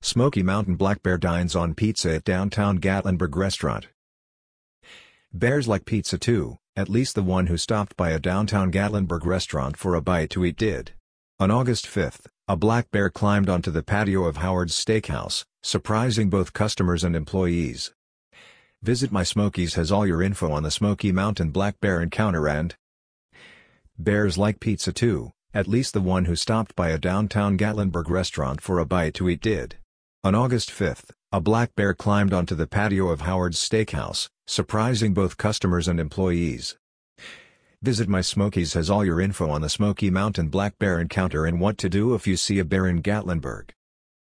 Smoky Mountain black bear dines on pizza at downtown Gatlinburg restaurant. Bears like pizza too, at least the one who stopped by a downtown Gatlinburg restaurant for a bite to eat did. On August 5th, a black bear climbed onto the patio of Howard's Steakhouse, surprising both customers and employees. Visit My Smokies has all your info on the Smoky Mountain black bear encounter. And bears like pizza too, at least the one who stopped by a downtown Gatlinburg restaurant for a bite to eat did. On August 5th, a black bear climbed onto the patio of Howard's Steakhouse, surprising both customers and employees. Visit My Smokies has all your info on the Smoky Mountain black bear encounter and what to do if you see a bear in Gatlinburg.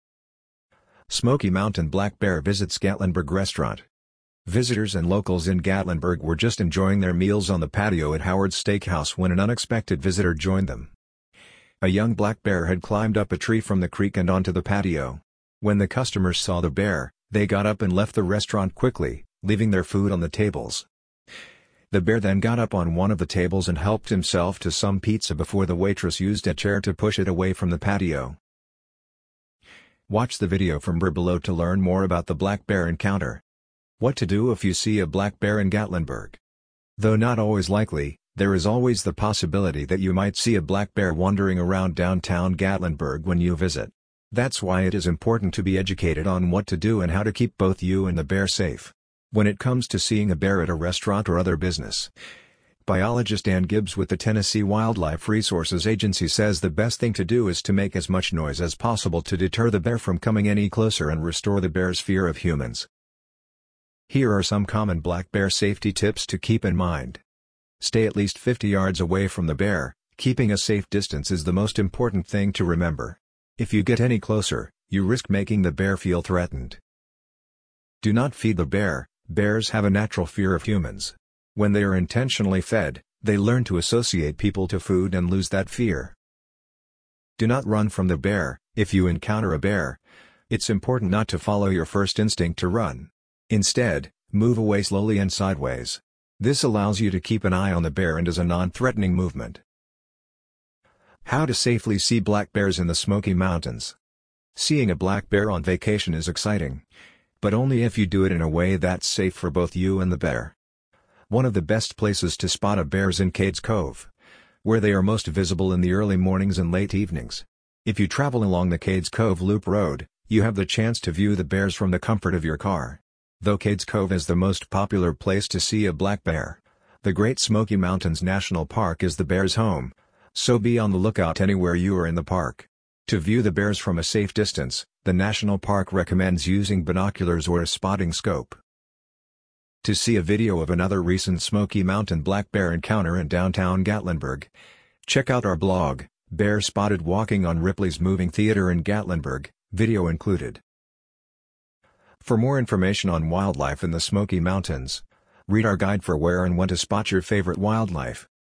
Smoky Mountain black bear visits Gatlinburg restaurant. Visitors and locals in Gatlinburg were just enjoying their meals on the patio at Howard's Steakhouse when an unexpected visitor joined them. A young black bear had climbed up a tree from the creek and onto the patio. When the customers saw the bear, they got up and left the restaurant quickly, leaving their food on the tables. The bear then got up on one of the tables and helped himself to some pizza before the waitress used a chair to push it away from the patio. Watch the video from below to learn more about the black bear encounter. What to do if you see a black bear in Gatlinburg. Though not always likely, there is always the possibility that you might see a black bear wandering around downtown Gatlinburg when you visit. That's why it is important to be educated on what to do and how to keep both you and the bear safe. When it comes to seeing a bear at a restaurant or other business, biologist Ann Gibbs with the Tennessee Wildlife Resources Agency says the best thing to do is to make as much noise as possible to deter the bear from coming any closer and restore the bear's fear of humans. Here are some common black bear safety tips to keep in mind. Stay at least 50 yards away from the bear. Keeping a safe distance is the most important thing to remember. If you get any closer, you risk making the bear feel threatened. Do not feed the bear. Bears have a natural fear of humans. When they are intentionally fed, they learn to associate people to food and lose that fear. Do not run from the bear. If you encounter a bear, it's important not to follow your first instinct to run. Instead, move away slowly and sideways. This allows you to keep an eye on the bear and is a non-threatening movement. How to safely see black bears in the Smoky Mountains. Seeing a black bear on vacation is exciting, but only if you do it in a way that's safe for both you and the bear. One of the best places to spot a bear is in Cades Cove, where they are most visible in the early mornings and late evenings. If you travel along the Cades Cove Loop Road, you have the chance to view the bears from the comfort of your car. Though Cades Cove is the most popular place to see a black bear, the Great Smoky Mountains National Park is the bear's home, so be on the lookout anywhere you are in the park. To view the bears from a safe distance, the national park recommends using binoculars or a spotting scope. To see a video of another recent Smoky Mountain black bear encounter in downtown Gatlinburg, check out our blog, Bear Spotted Walking on Ripley's Moving Theater in Gatlinburg, video included. For more information on wildlife in the Smoky Mountains, read our guide for where and when to spot your favorite wildlife.